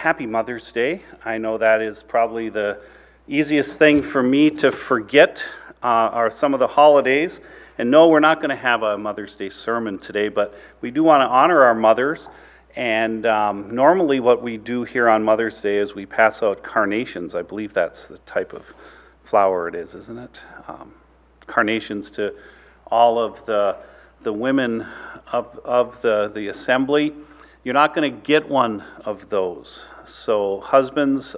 happy Mother's Day. I know that is probably the easiest thing for me to forget are some of the holidays. And no, we're not going to have a Mother's Day sermon today, but we do want to honor our mothers. And normally what we do here on Mother's Day is we pass out carnations. I believe that's the type of flower it is, isn't it? Carnations to all of the women of the assembly. You're not going to get one of those. So husbands,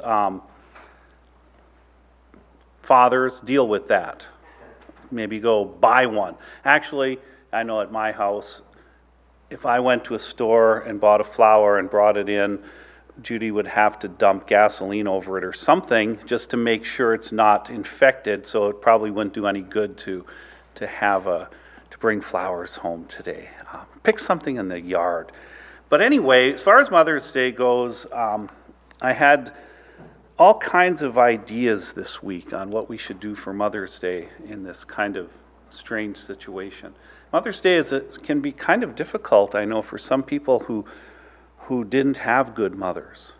fathers, deal with that. Maybe go buy one. Actually, I know at my house, if I went to a store and bought a flower and brought it in, Judy would have to dump gasoline over it or something just to make sure it's not infected, so it probably wouldn't do any good to bring flowers home today. Pick something in the yard. But anyway, as far as Mother's Day goes, I had all kinds of ideas this week on what we should do for Mother's Day in this kind of strange situation. Mother's Day can be kind of difficult, I know, for some people who didn't have good mothers,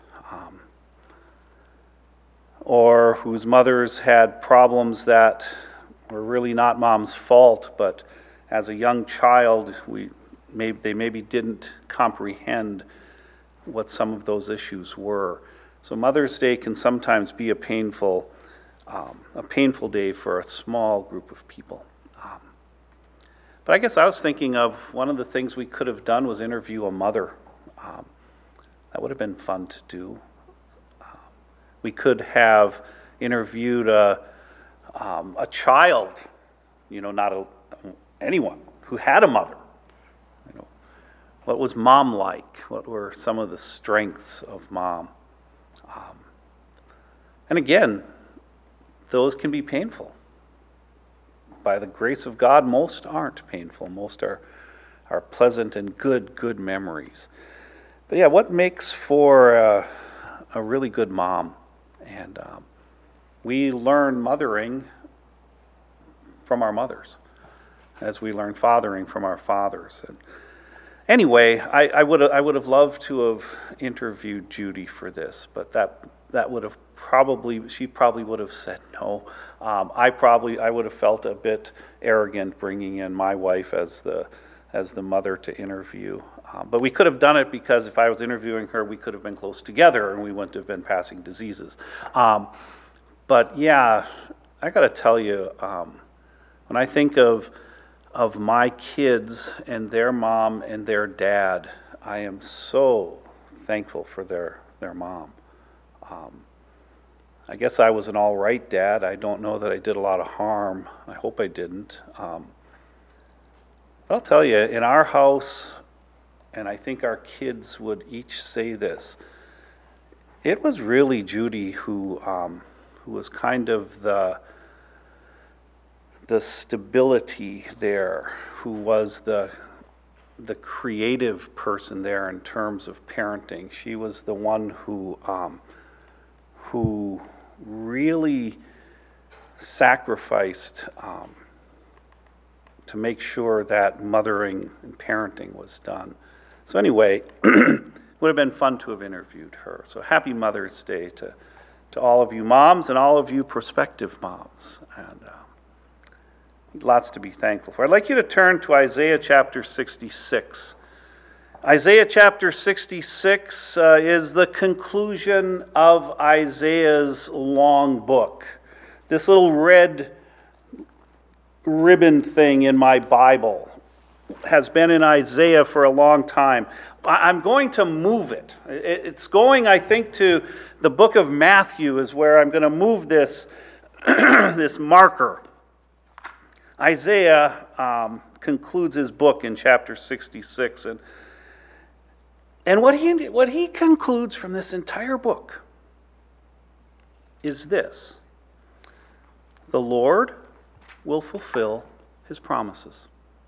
or whose mothers had problems that were really not mom's fault, but as a young child, they maybe didn't comprehend what some of those issues were. So Mother's Day can sometimes be a painful day for a small group of people. But I guess I was thinking of one of the things we could have done was interview a mother. That would have been fun to do. We could have interviewed a child, not anyone who had a mother. What was mom like? What were some of the strengths of mom? And again, those can be painful. By the grace of God, most aren't painful. Most are pleasant and good memories. But yeah, what makes for a really good mom? And we learn mothering from our mothers, as we learn fathering from our fathers. And anyway, I would have loved to have interviewed Judy for this, but that would have she probably would have said no. I would have felt a bit arrogant bringing in my wife as the mother to interview. But we could have done it because if I was interviewing her, we could have been close together and we wouldn't have been passing diseases. But yeah, I got to tell you, when I think of my kids and their mom and their dad, I am so thankful for their mom. I guess I was an all right dad. I don't know that I did a lot of harm. I hope I didn't. But I'll tell you, in our house, and I think our kids would each say this, it was really Judy who was kind of the stability there, who was the creative person there in terms of parenting. She was the one who really sacrificed to make sure that mothering and parenting was done. So anyway, it would have been fun to have interviewed her. So happy Mother's Day to all of you moms and all of you prospective moms. And lots to be thankful for. I'd like you to turn to Isaiah chapter 66. Isaiah chapter 66 is the conclusion of Isaiah's long book. This little red ribbon thing in my Bible has been in Isaiah for a long time. I'm going to move it. It's going, I think, to the book of Matthew is where I'm going to move this, this marker. Isaiah concludes his book in chapter 66, and what he concludes from this entire book is this: the Lord will fulfill his promises.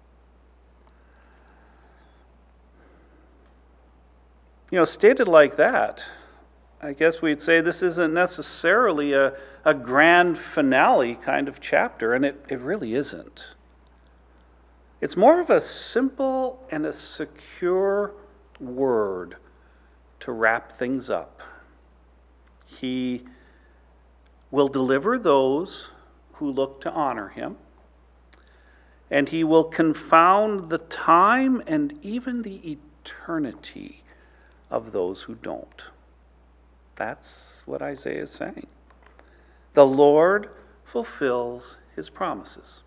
Stated like that, I guess we'd say this isn't necessarily a grand finale kind of chapter, and it really isn't. It's more of a simple and a secure word to wrap things up. He will deliver those who look to honor him, and he will confound the time and even the eternity of those who don't. That's what Isaiah is saying. The Lord fulfills his promises.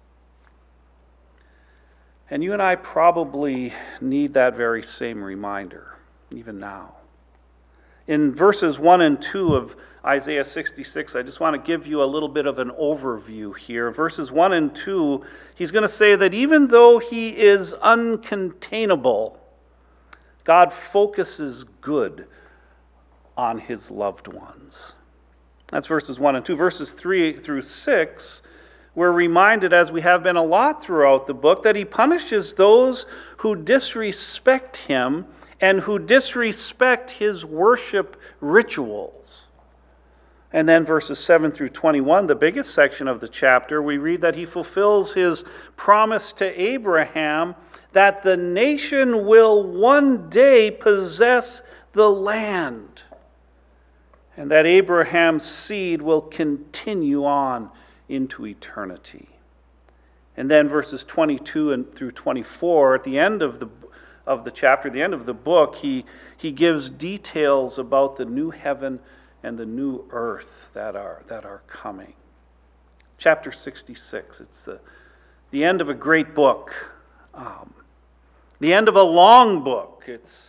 And you and I probably need that very same reminder, even now. In verses 1 and 2 of Isaiah 66, I just want to give you a little bit of an overview here. Verses 1 and 2, he's going to say that even though he is uncontainable, God focuses good on his loved ones. That's verses 1 and 2. Verses 3 through 6, we're reminded, as we have been a lot throughout the book, that he punishes those who disrespect him and who disrespect his worship rituals. And then verses 7 through 21, the biggest section of the chapter, we read that he fulfills his promise to Abraham that the nation will one day possess the land, and that Abraham's seed will continue on into eternity. And then verses 22 and through 24, at the end of the chapter, the end of the book, he gives details about the new heaven and the new earth that are coming. Chapter 66, it's the end of a great book, the end of a long book.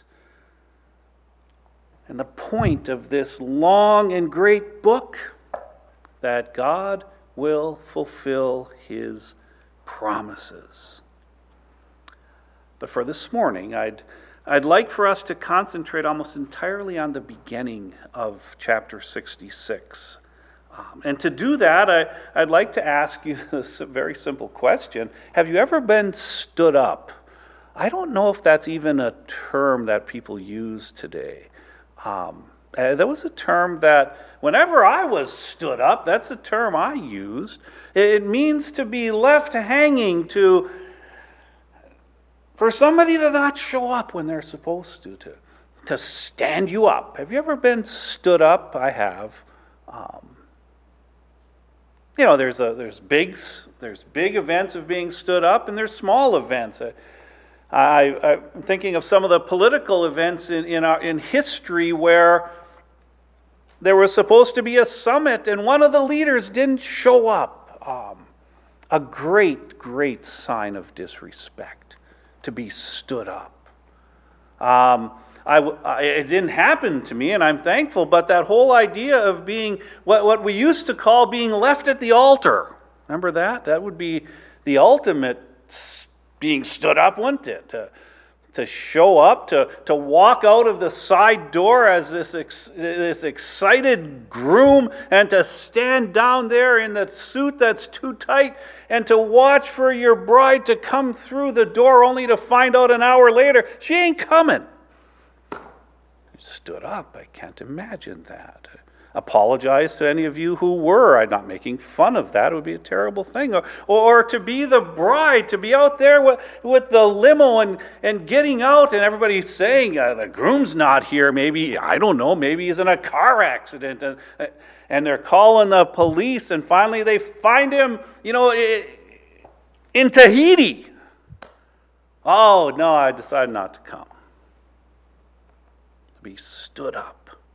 And the point of this long and great book, that God will fulfill his promises. But for this morning, I'd like for us to concentrate almost entirely on the beginning of chapter 66. And to do that, I'd like to ask you this very simple question. Have you ever been stood up? I don't know if that's even a term that people use today. That was a term that whenever I was stood up, that's a term I used. It means to be left hanging, for somebody to not show up when they're supposed to stand you up. Have you ever been stood up? I have. There's big events of being stood up, and there's small events. I'm thinking of some of the political events in history where there was supposed to be a summit and one of the leaders didn't show up. A great, great sign of disrespect to be stood up. It didn't happen to me, and I'm thankful, but that whole idea of being what we used to call being left at the altar, remember that? That would be the ultimate being stood up, wouldn't it? To show up, to walk out of the side door as this excited groom, and to stand down there in the suit that's too tight, and to watch for your bride to come through the door only to find out an hour later, she ain't coming. Stood up. I can't imagine that. Apologize to any of you who were. I'm not making fun of that. It would be a terrible thing. Or to be the bride, to be out there with the limo and getting out, and everybody's saying, the groom's not here. Maybe, I don't know, maybe he's in a car accident. And they're calling the police, and finally they find him, in Tahiti. Oh, no, I decided not to come. To be stood up.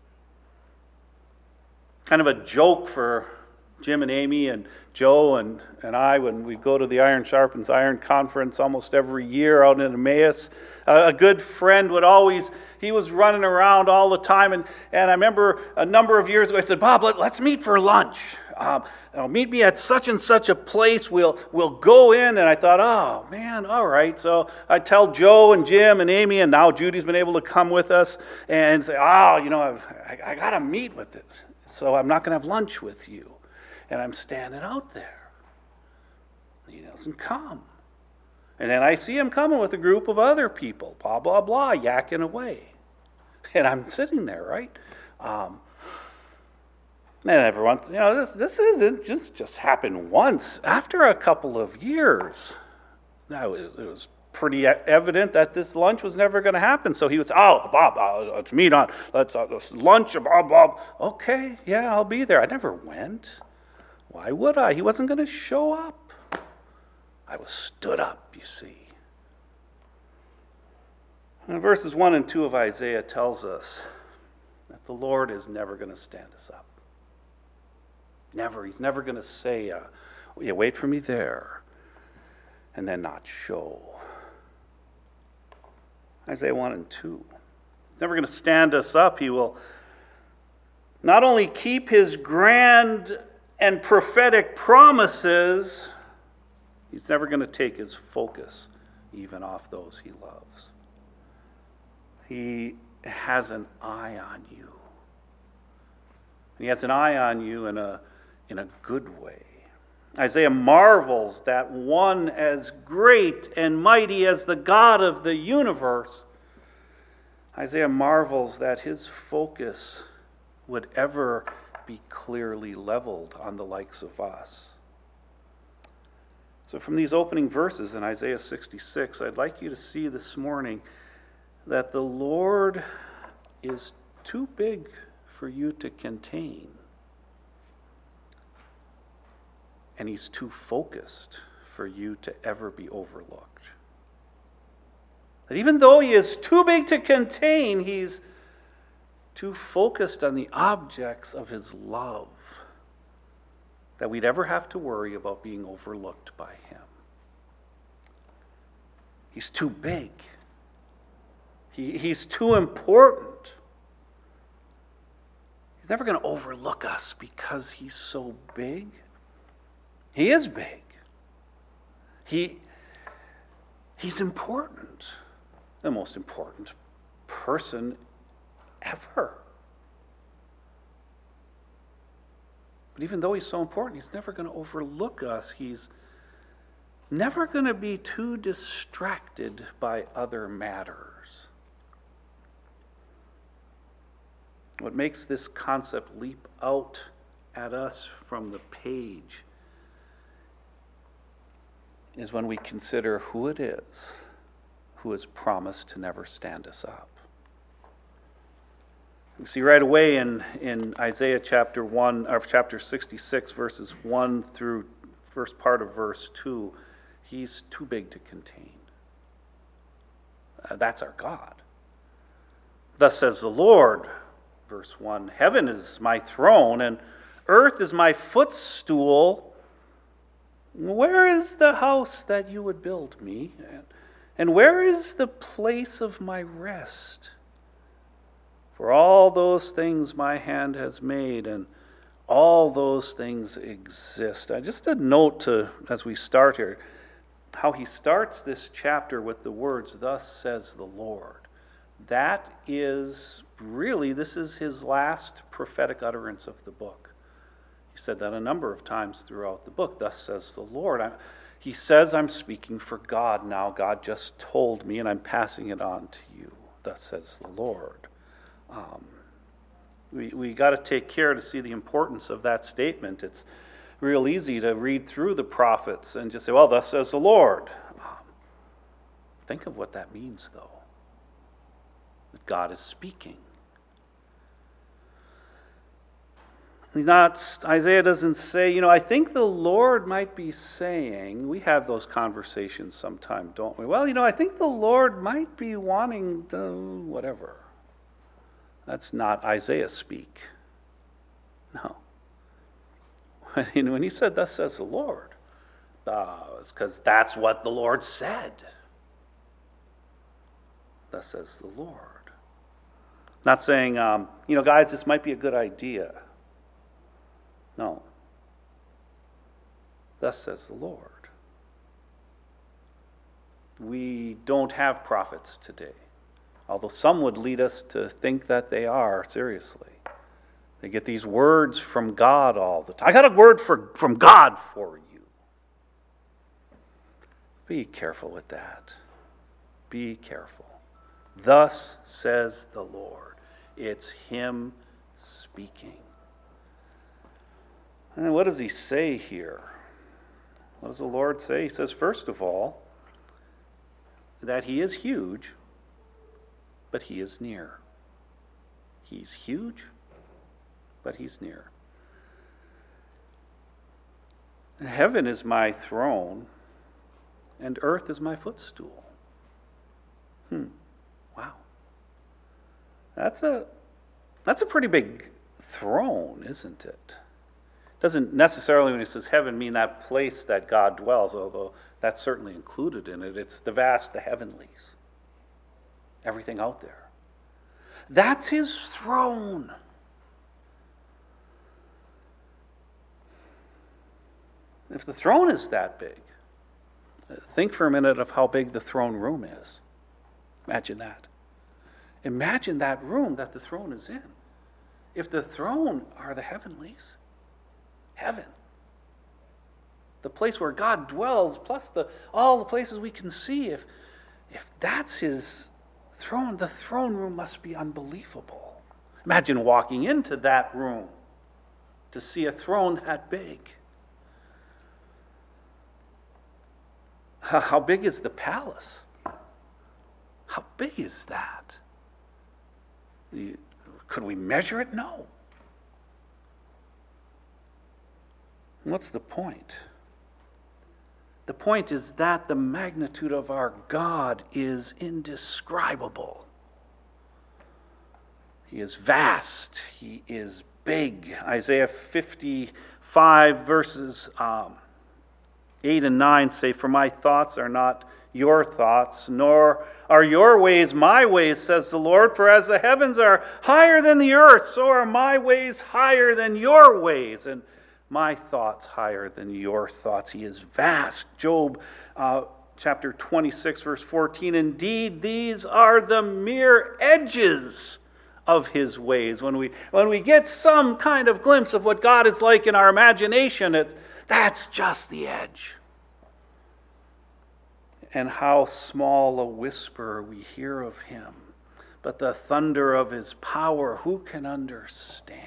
Kind of a joke for Jim and Amy and Joe and I when we go to the Iron Sharpens Iron conference almost every year out in Emmaus. A good friend he was running around all the time, and I remember a number of years ago I said, Bob, let's meet for lunch. Meet me at such and such a place. We'll go in. And I thought, oh man, all right. So I tell Joe and Jim and Amy, and now Judy's been able to come with us, and say, I got to meet with this. So I'm not going to have lunch with you. And I'm standing out there. He doesn't come. And then I see him coming with a group of other people, blah, blah, blah, yakking away. And I'm sitting there, right? And everyone, this isn't just happened once. After a couple of years, it was pretty evident that this lunch was never going to happen. So he would say, oh, Bob, let's meet on, let's lunch, Bob. Okay, yeah, I'll be there. I never went. Why would I? He wasn't going to show up. I was stood up, you see. And verses 1 and 2 of Isaiah tells us that the Lord is never going to stand us up. Never. He's never going to say, wait for me there, and then not show. Isaiah 1 and 2. He's never going to stand us up. He will not only keep his grand and prophetic promises, he's never going to take his focus even off those he loves. He has an eye on you. He has an eye on you in a good way. Isaiah marvels that one as great and mighty as the God of the universe, Isaiah marvels that his focus would ever be clearly leveled on the likes of us. So from these opening verses in Isaiah 66, I'd like you to see this morning that the Lord is too big for you to contain. And he's too focused for you to ever be overlooked. That even though he is too big to contain, he's too focused on the objects of his love that we'd ever have to worry about being overlooked by him. He's too big. He's too important. He's never going to overlook us because he's so big. He is big. He's important. The most important person ever. But even though he's so important, he's never going to overlook us. He's never going to be too distracted by other matters. What makes this concept leap out at us from the page is when we consider who it is who has promised to never stand us up. We see right away in Isaiah chapter 1, or chapter 66, verses 1 through first part of verse 2, he's too big to contain. That's our God. Thus says the Lord, verse 1, heaven is my throne and earth is my footstool. Where is the house that you would build me? And where is the place of my rest? For all those things my hand has made, and all those things exist. Just a note as we start here, how he starts this chapter with the words, thus says the Lord. That is really, this is his last prophetic utterance of the book. He said that a number of times throughout the book, thus says the Lord. He says, I'm speaking for God now. God just told me, and I'm passing it on to you. Thus says the Lord. We got to take care to see the importance of that statement. It's real easy to read through the prophets and just say, well, thus says the Lord. Think of what that means, though. That God is speaking. Isaiah doesn't say, I think the Lord might be saying, we have those conversations sometime, don't we? Well, I think the Lord might be wanting to whatever. That's not Isaiah speak. No. When he said, thus says the Lord, it's because that's what the Lord said. Thus says the Lord. Not saying, guys, this might be a good idea. No. Thus says the Lord. We don't have prophets today, although some would lead us to think that they are, seriously. They get these words from God all the time. I got a word from God for you. Be careful with that. Be careful. Thus says the Lord. It's him speaking. And what does he say here? What does the Lord say? He says, first of all, that he is huge, but he is near. He's huge, but he's near. Heaven is my throne, and earth is my footstool. Wow. That's a pretty big throne, isn't it? Doesn't necessarily, when he says heaven, mean that place that God dwells, although that's certainly included in it. It's the heavenlies. Everything out there. That's his throne. If the throne is that big, think for a minute of how big the throne room is. Imagine that. Imagine that room that the throne is in. If the throne are the heavenlies, heaven, the place where God dwells, plus all the places we can see, if that's his throne, the throne room must be unbelievable. Imagine walking into that room to see a throne that big. How big is the palace? How big is that? Could we measure it? No. What's the point? The point is that the magnitude of our God is indescribable. He is vast. He is big. Isaiah 55 verses 8 and 9 say, "For my thoughts are not your thoughts, nor are your ways my ways, says the Lord. For as the heavens are higher than the earth, so are my ways higher than your ways, and my thoughts higher than your thoughts." He is vast. Job chapter 26, verse 14, "Indeed, these are the mere edges of his ways." When we get some kind of glimpse of what God is like in our imagination, that's just the edge. And how small a whisper we hear of him. But the thunder of his power, who can understand?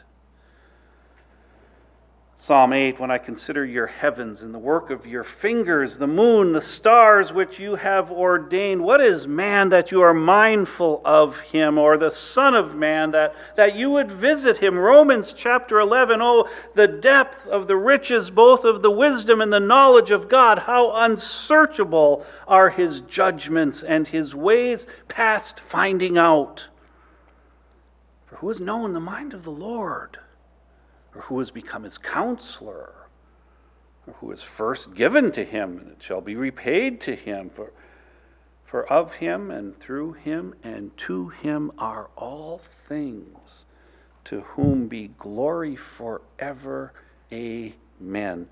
Psalm 8, "When I consider your heavens and the work of your fingers, the moon, the stars which you have ordained, what is man that you are mindful of him, or the son of man that you would visit him?" Romans chapter 11, "Oh, the depth of the riches, both of the wisdom and the knowledge of God, how unsearchable are his judgments and his ways past finding out. For who has known the mind of the Lord? Or who has become his counselor? Or who is first given to him, and it shall be repaid to him? For of him and through him and to him are all things, to whom be glory forever. Amen."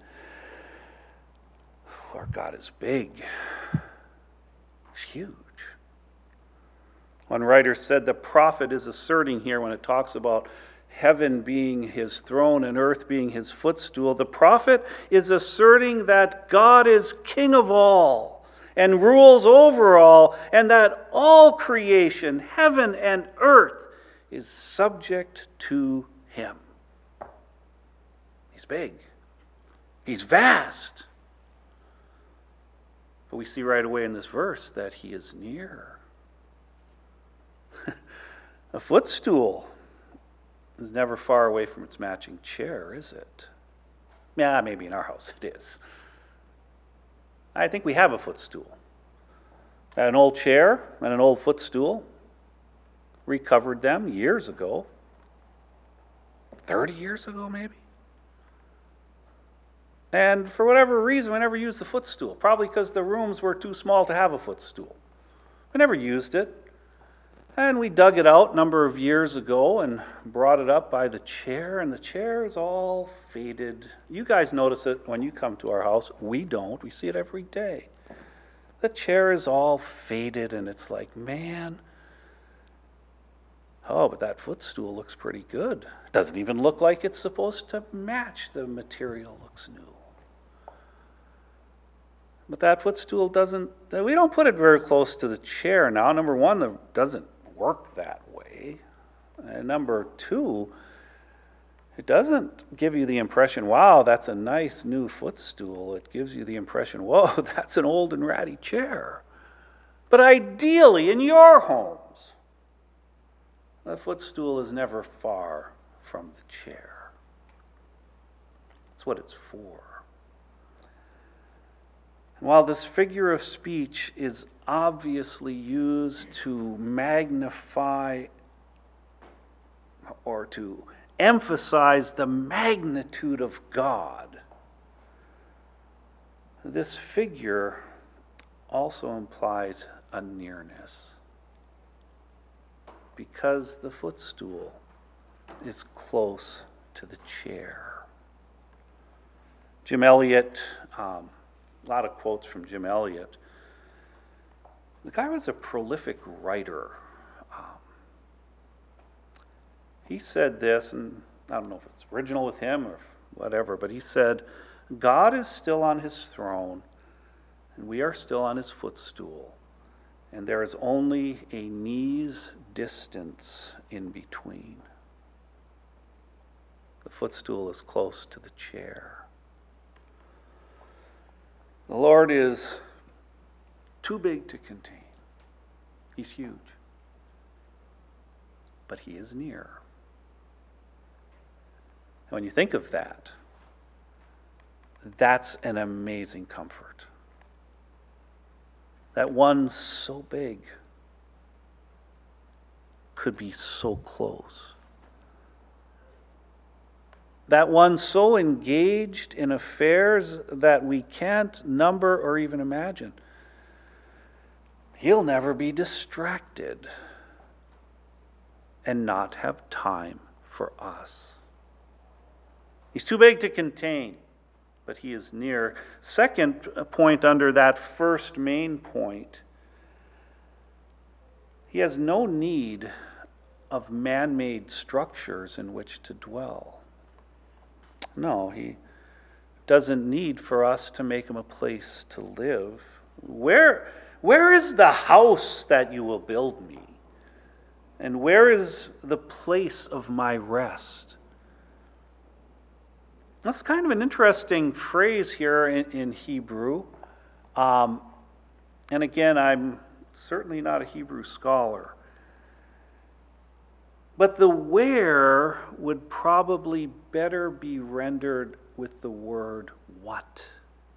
Our God is big. He's huge. One writer said the prophet is asserting here, when it talks about heaven being his throne and earth being his footstool, the prophet is asserting that God is king of all and rules over all, and that all creation, heaven and earth, is subject to him. He's big. He's vast. But we see right away in this verse that he is near. A footstool is never far away from its matching chair, is it? Yeah, maybe in our house it is. I think we have a footstool. An old chair and an old footstool. Recovered them years ago. 30 years ago, maybe. And for whatever reason, we never used the footstool. Probably because the rooms were too small to have a footstool. We never used it. And we dug it out a number of years ago and brought it up by the chair, and the chair is all faded. You guys notice it when you come to our house. We don't. We see it every day. The chair is all faded, and it's like, man, oh, but that footstool looks pretty good. It doesn't even look like it's supposed to match. The material looks new. But that footstool we don't put it very close to the chair now. Number one, it doesn't work that way. And number two, it doesn't give you the impression, wow, that's a nice new footstool. It gives you the impression, whoa, that's an old and ratty chair. But ideally, in your homes, the footstool is never far from the chair. That's what it's for. And while this figure of speech is obviously used to magnify or to emphasize the magnitude of God, this figure also implies a nearness, because the footstool is close to the chair. Jim Elliot, a lot of quotes from Jim Elliot. The guy was a prolific writer. He said this, and I don't know if it's original with him or whatever, but he said, God is still on his throne, and we are still on his footstool, and there is only a knee's distance in between. The footstool is close to the chair. The Lord is too big to contain. He's huge. But he is near. And when you think of that, that's an amazing comfort. That one so big could be so close. That one so engaged in affairs that we can't number or even imagine. He'll never be distracted and not have time for us. He's too big to contain, but he is near. Second point under that first main point, he has no need of man-made structures in which to dwell. No, he doesn't need for us to make him a place to live. Where is the house that you will build me? And where is the place of my rest? That's kind of an interesting phrase here in Hebrew. And again, I'm certainly not a Hebrew scholar. But the where would probably better be rendered with the word what.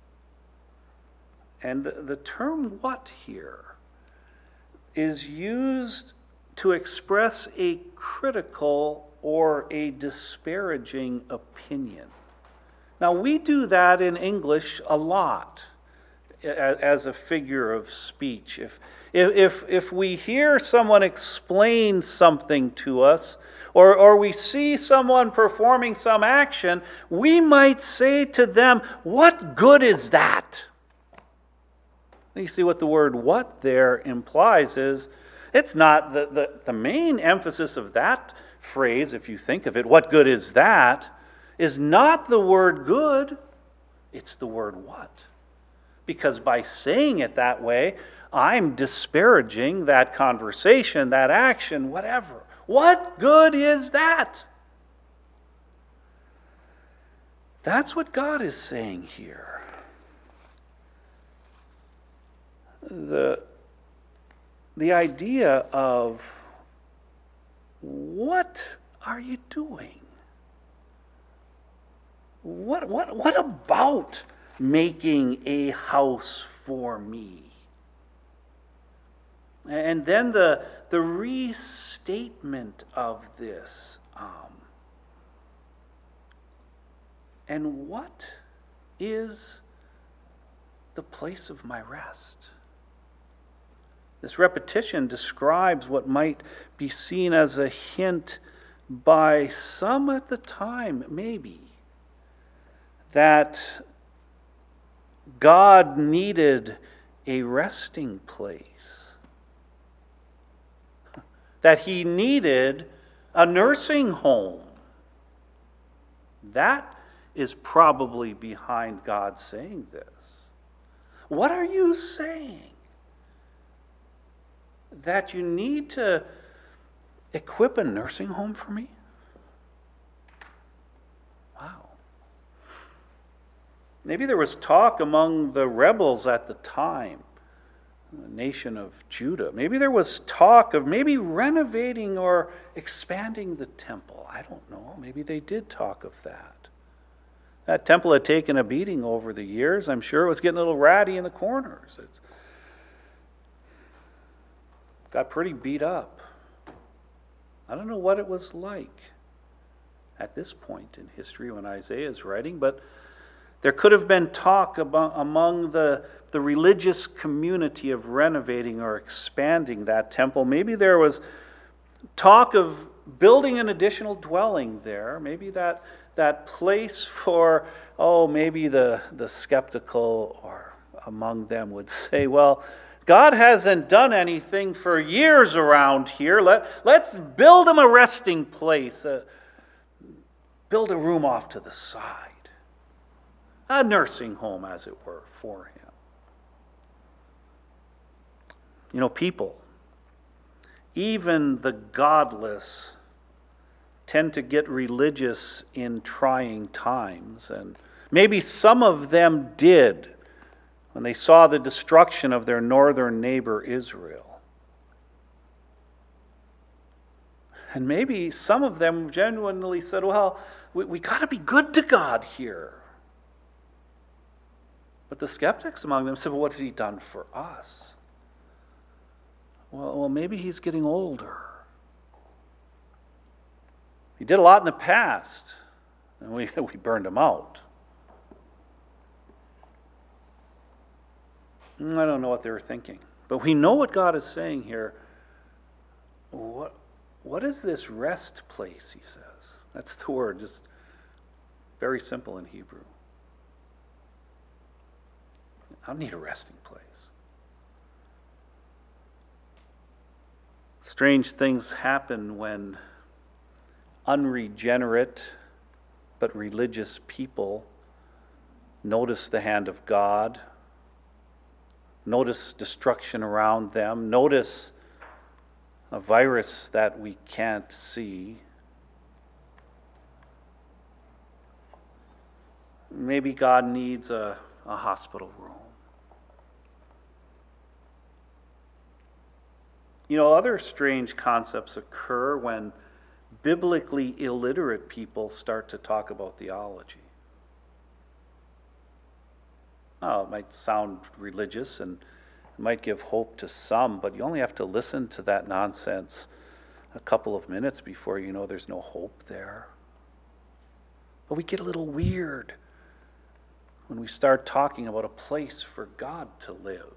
And the term what here is used to express a critical or a disparaging opinion. Now, we do that in English a lot as a figure of speech. If we hear someone explain something to us, or we see someone performing some action, we might say to them, "What good is that?" And you see what the word "what" there implies is, it's not the main emphasis of that phrase, if you think of it, "What good is that?" is not the word good, it's the word what. Because by saying it that way, I'm disparaging that conversation, that action, whatever. What good is that? That's what God is saying here. The idea of what are you doing? What about making a house for me? And then the restatement of this. And what is the place of my rest? This repetition describes what might be seen as a hint by some at the time, maybe, that God needed a resting place, that he needed a nursing home. That is probably behind God saying this. What are you saying? That you need to equip a nursing home for me? Wow. Maybe there was talk among the rebels at the time the nation of Judah. Maybe there was talk of maybe renovating or expanding the temple. I don't know. Maybe they did talk of that. That temple had taken a beating over the years. I'm sure it was getting a little ratty in the corners. It got pretty beat up. I don't know what it was like at this point in history when Isaiah is writing, but there could have been talk among the religious community of renovating or expanding that temple. Maybe there was talk of building an additional dwelling there. Maybe that place for, maybe the skeptical or among them would say, well, God hasn't done anything for years around here. Let's build him a resting place. Build a room off to the side. A nursing home, as it were, for him. You know, people, even the godless, tend to get religious in trying times. And maybe some of them did when they saw the destruction of their northern neighbor Israel. And maybe some of them genuinely said, well, we got to be good to God here. But the skeptics among them said, well, what has he done for us? Well, maybe he's getting older. He did a lot in the past, and we burned him out. I don't know what they were thinking. But we know what God is saying here. What is this rest place, he says? That's the word, just very simple in Hebrew. I need a resting place. Strange things happen when unregenerate but religious people notice the hand of God, notice destruction around them, notice a virus that we can't see. Maybe God needs a hospital room. You know, other strange concepts occur when biblically illiterate people start to talk about theology. Oh, it might sound religious and it might give hope to some, but you only have to listen to that nonsense a couple of minutes before you know there's no hope there. But we get a little weird when we start talking about a place for God to live.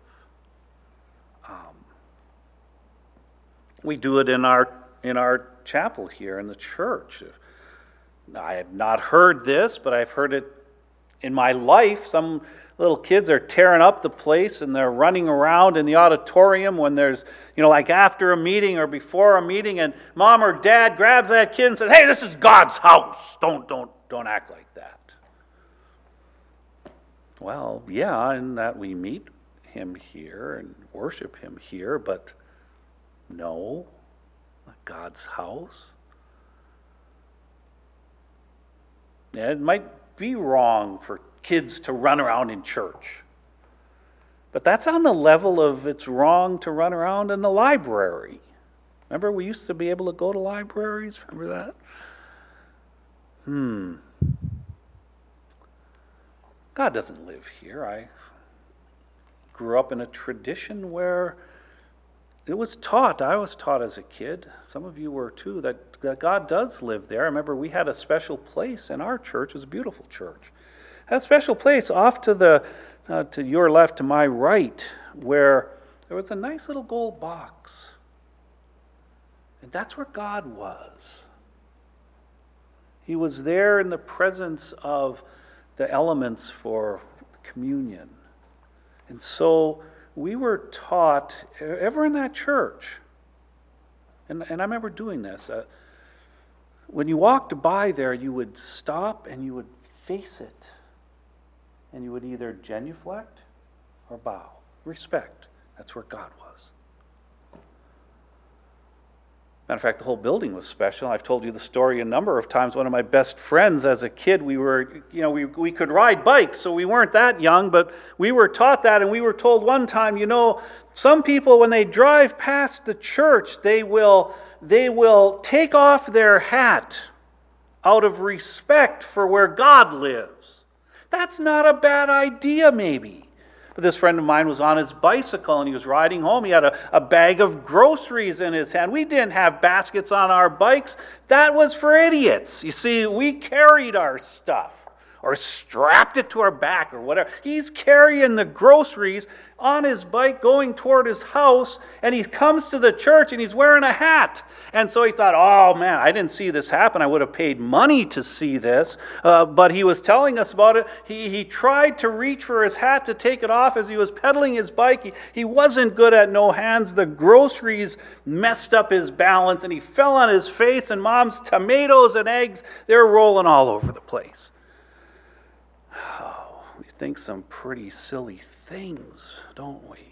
We do it in our chapel here in the church. I have not heard this, but I've heard it in my life. Some little kids are tearing up the place and they're running around in the auditorium when there's, like after a meeting or before a meeting, and mom or dad grabs that kid and says, "Hey, this is God's house. Don't act like that." Well, yeah, in that we meet him here and worship him here, but no, not God's house. Yeah, it might be wrong for kids to run around in church, but that's on the level of it's wrong to run around in the library. Remember, we used to be able to go to libraries? Remember that? God doesn't live here. I grew up in a tradition where it was taught, I was taught as a kid, some of you were too, that God does live there. I remember we had a special place in our church. It was a beautiful church. Had a special place off to your left, to my right, where there was a nice little gold box. And that's where God was. He was there in the presence of the elements for communion. And so we were taught, ever in that church, and I remember doing this, when you walked by there, you would stop and you would face it. And you would either genuflect or bow. Respect. That's where God was. Matter of fact, the whole building was special. I've told you the story a number of times. One of my best friends as a kid, we could ride bikes, so we weren't that young, but we were taught that, and we were told one time, some people, when they drive past the church, they will take off their hat out of respect for where God lives. That's not a bad idea, maybe. But this friend of mine was on his bicycle and he was riding home. He had a bag of groceries in his hand. We didn't have baskets on our bikes. That was for idiots. You see, we carried our stuff or strapped it to our back or whatever. He's carrying the groceries on his bike going toward his house, and he comes to the church and he's wearing a hat. And so he thought, oh man, I didn't see this happen. I would have paid money to see this. But he was telling us about it. He tried to reach for his hat to take it off as he was pedaling his bike. He wasn't good at no hands. The groceries messed up his balance and he fell on his face, and Mom's tomatoes and eggs, they're rolling all over the place. Oh, we think some pretty silly things, don't we?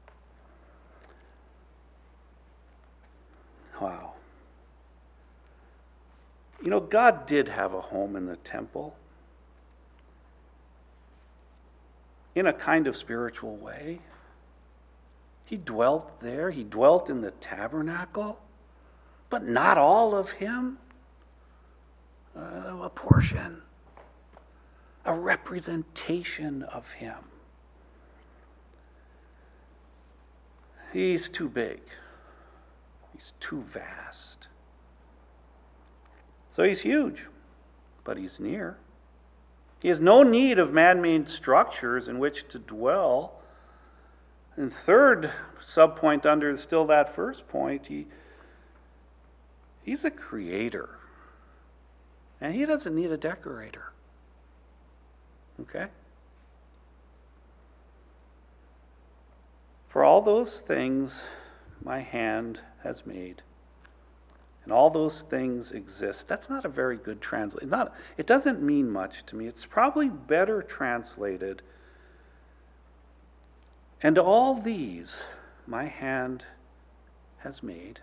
Wow. God did have a home in the temple in a kind of spiritual way. He dwelt there. He dwelt in the tabernacle, but not all of him. A portion. A representation of him. He's too big. He's too vast. So he's huge, but he's near. He has no need of man-made structures in which to dwell. And third subpoint under still that first point, he's a creator. And he doesn't need a decorator. Okay? For all those things my hand has made, and all those things exist. That's not a very good translation. It doesn't mean much to me. It's probably better translated, and all these my hand has made,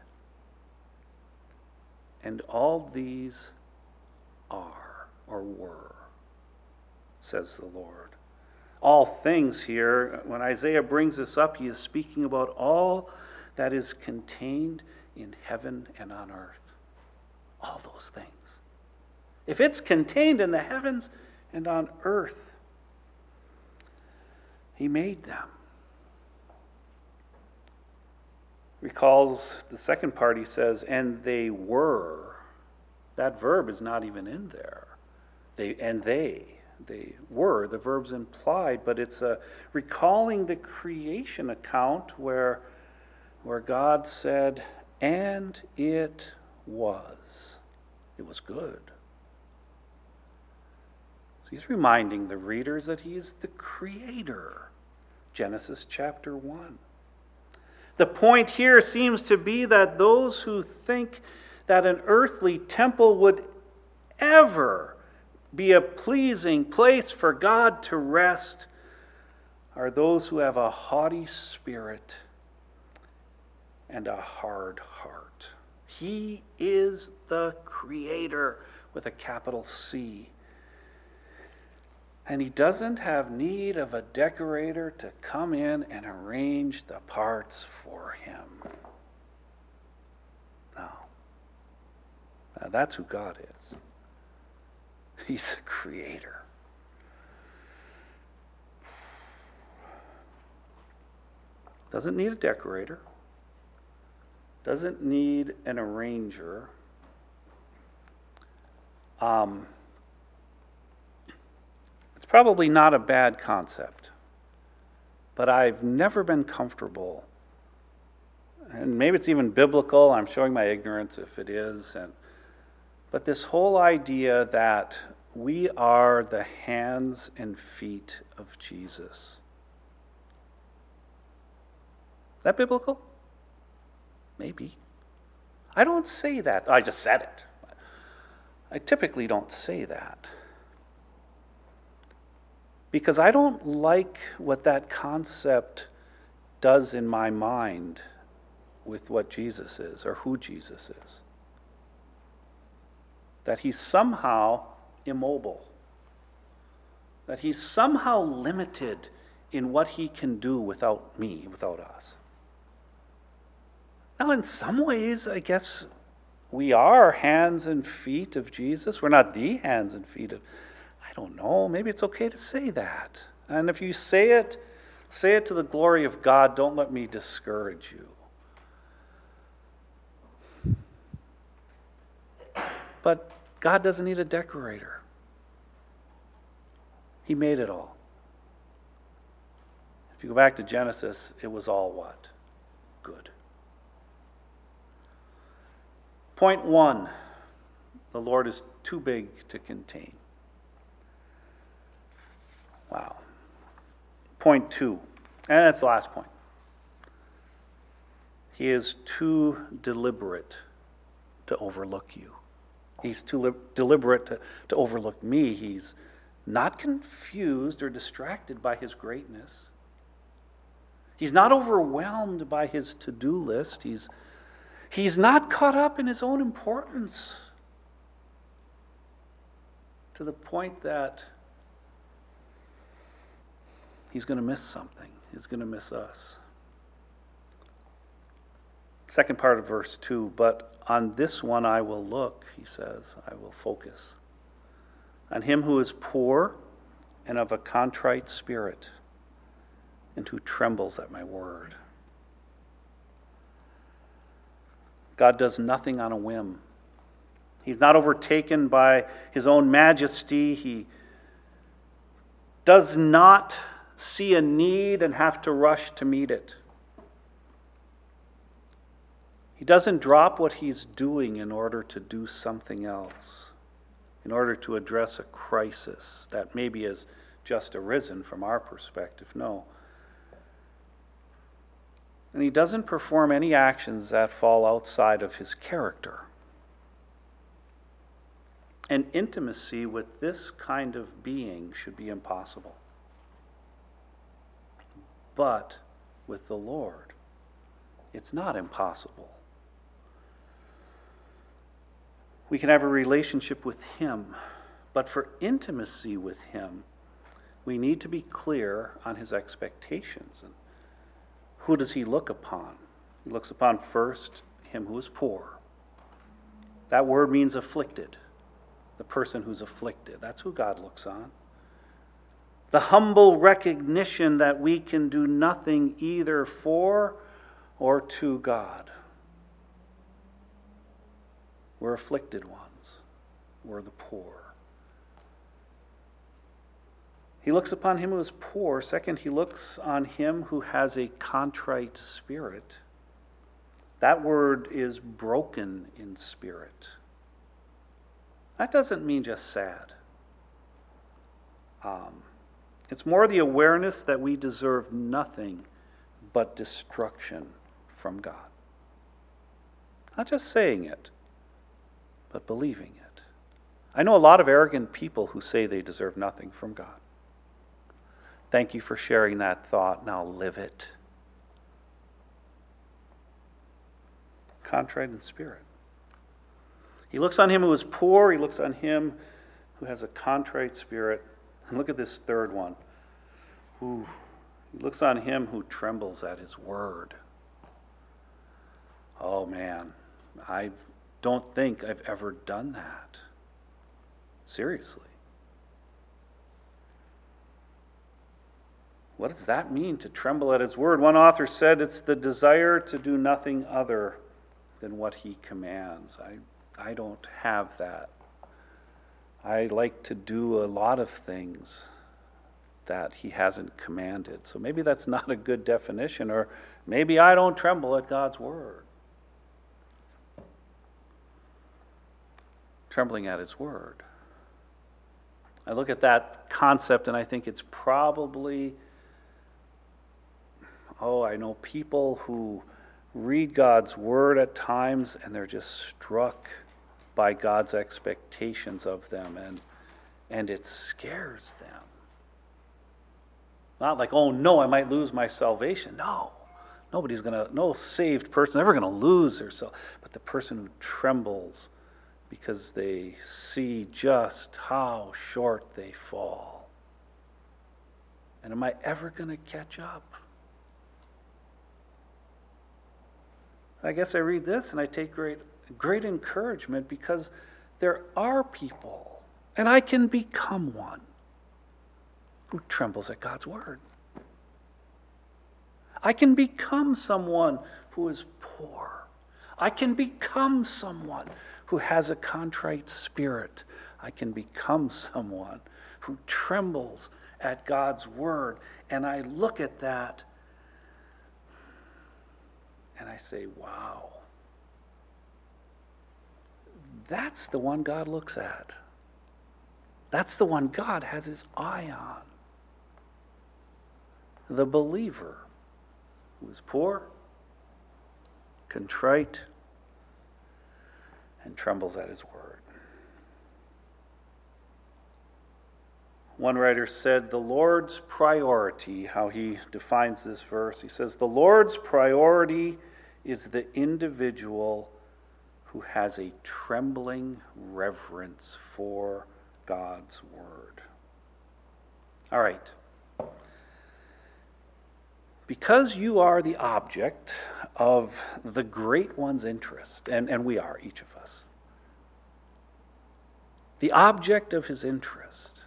and all these are or were, says the Lord. All things here, when Isaiah brings this up, he is speaking about all that is contained in heaven and on earth. All those things. If it's contained in the heavens and on earth, he made them. Recalls the second part, he says, and they were. That verb is not even in there. They were, the verb's implied, but it's recalling the creation account where God said, and it was. It was good. So he's reminding the readers that he is the creator. Genesis chapter 1. The point here seems to be that those who think that an earthly temple would ever be a pleasing place for God to rest are those who have a haughty spirit and a hard heart. He is the creator with a capital C. And he doesn't have need of a decorator to come in and arrange the parts for him. No. Now that's who God is. He's the creator. Doesn't need a decorator. Doesn't need an arranger. It's probably not a bad concept, but I've never been comfortable, and maybe it's even biblical, I'm showing my ignorance if it is, but this whole idea that we are the hands and feet of Jesus. Is that biblical? Maybe. I don't say that. I just said it. I typically don't say that. Because I don't like what that concept does in my mind with what Jesus is or who Jesus is. That he's somehow immobile. That he's somehow limited in what he can do without me, without us. Now, in some ways, I guess we are hands and feet of Jesus. We're not the hands and feet of, I don't know, maybe it's okay to say that. And if you say it to the glory of God. Don't let me discourage you. But God doesn't need a decorator. He made it all. If you go back to Genesis, it was all what? Good. Point 1, the Lord is too big to contain. Wow. Point 2, and that's the last point. He is too deliberate to overlook you. He's too deliberate to overlook me. He's not confused or distracted by his greatness. He's not overwhelmed by his to-do list. He's not caught up in his own importance to the point that he's going to miss something. He's going to miss us. Second part of verse 2, but on this one I will look, he says, I will focus. On him who is poor and of a contrite spirit, and who trembles at my word. God does nothing on a whim. He's not overtaken by his own majesty. He does not see a need and have to rush to meet it. He doesn't drop what he's doing in order to do something else, in order to address a crisis that maybe has just arisen from our perspective. No. And he doesn't perform any actions that fall outside of his character. And intimacy with this kind of being should be impossible. But with the Lord, it's not impossible. We can have a relationship with him, but for intimacy with him, we need to be clear on his expectations. And who does he look upon? He looks upon first him who is poor. That word means afflicted. The person who's afflicted. That's who God looks on. The humble recognition that we can do nothing either for or to God. We're afflicted ones. We're the poor. He looks upon him who is poor. Second, he looks on him who has a contrite spirit. That word is broken in spirit. That doesn't mean just sad. It's more the awareness that we deserve nothing but destruction from God. Not just saying it, but believing it. I know a lot of arrogant people who say they deserve nothing from God. Thank you for sharing that thought. Now live it. Contrite in spirit. He looks on him who is poor. He looks on him who has a contrite spirit. And look at this third one. Ooh. He looks on him who trembles at his word. Oh man, I don't think I've ever done that. Seriously. What does that mean, to tremble at his word? One author said it's the desire to do nothing other than what he commands. I don't have that. I like to do a lot of things that he hasn't commanded. So maybe that's not a good definition, or maybe I don't tremble at God's word. Trembling at his word. I look at that concept and I think it's probably, I know people who read God's word at times and they're just struck by God's expectations of them, and it scares them. Not like, oh no, I might lose my salvation. No, No saved person ever going to lose herself. But the person who trembles because they see just how short they fall. And am I ever going to catch up? I guess I read this and I take great encouragement, because there are people, and I can become one, who trembles at God's word. I can become someone who is poor. I can become someone who has a contrite spirit. I can become someone who trembles at God's word. And I look at that and I say, wow, that's the one God looks at. That's the one God has his eye on. The believer who is poor, contrite, and trembles at his word. One writer said, the Lord's priority, how he defines this verse, he says, the Lord's priority is the individual who has a trembling reverence for God's word. All right. Because you are the object of the Great One's interest, and we are, each of us, the object of his interest,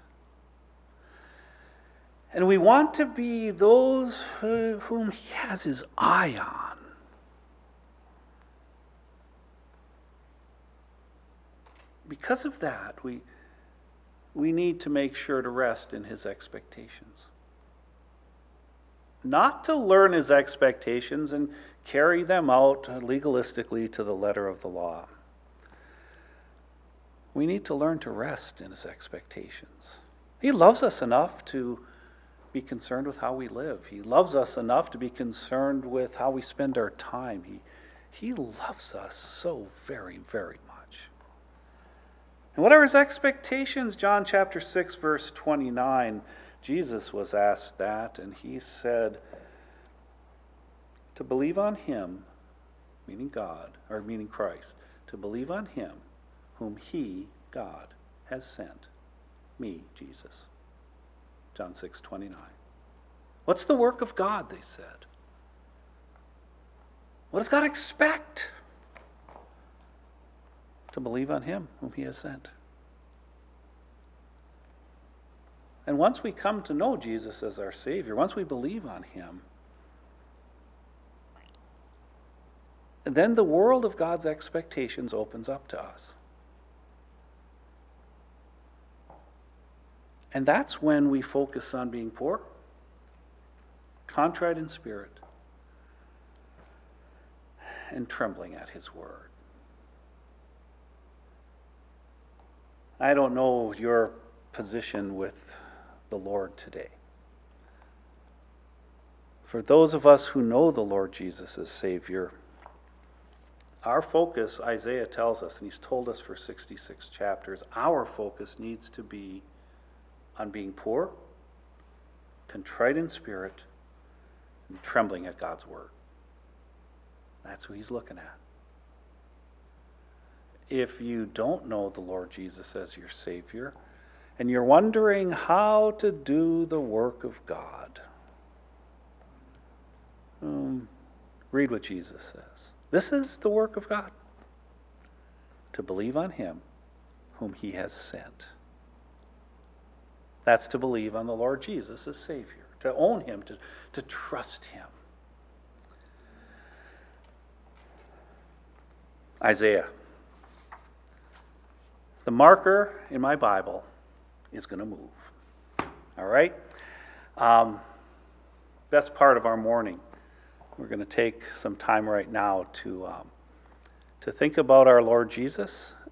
and we want to be those whom he has his eye on, because of that, we need to make sure to rest in his expectations. Not to learn his expectations and carry them out legalistically to the letter of the law. We need to learn to rest in his expectations. He loves us enough to be concerned with how we live. He loves us enough to be concerned with how we spend our time. He loves us so very, very much. And what are his expectations? John chapter 6, verse 29. Jesus was asked that, and he said, to believe on him, meaning God, or meaning Christ, to believe on him whom he, God, has sent, me, Jesus. John 6:29. What's the work of God, they said? What does God expect? To believe on him whom he has sent. And once we come to know Jesus as our Savior, once we believe on him, then the world of God's expectations opens up to us. And that's when we focus on being poor, contrite in spirit, and trembling at his word. I don't know your position with the Lord today. For those of us who know the Lord Jesus as Savior, our focus, Isaiah tells us, and he's told us for 66 chapters, our focus needs to be on being poor, contrite in spirit, and trembling at God's word. That's who he's looking at. If you don't know the Lord Jesus as your Savior, and you're wondering how to do the work of God, read what Jesus says. This is the work of God, to believe on him whom he has sent. That's to believe on the Lord Jesus as Savior, to own him, to trust him. Isaiah. The marker in my Bible is going to move. All right? Best part of our morning. We're going to take some time right now to think about our Lord Jesus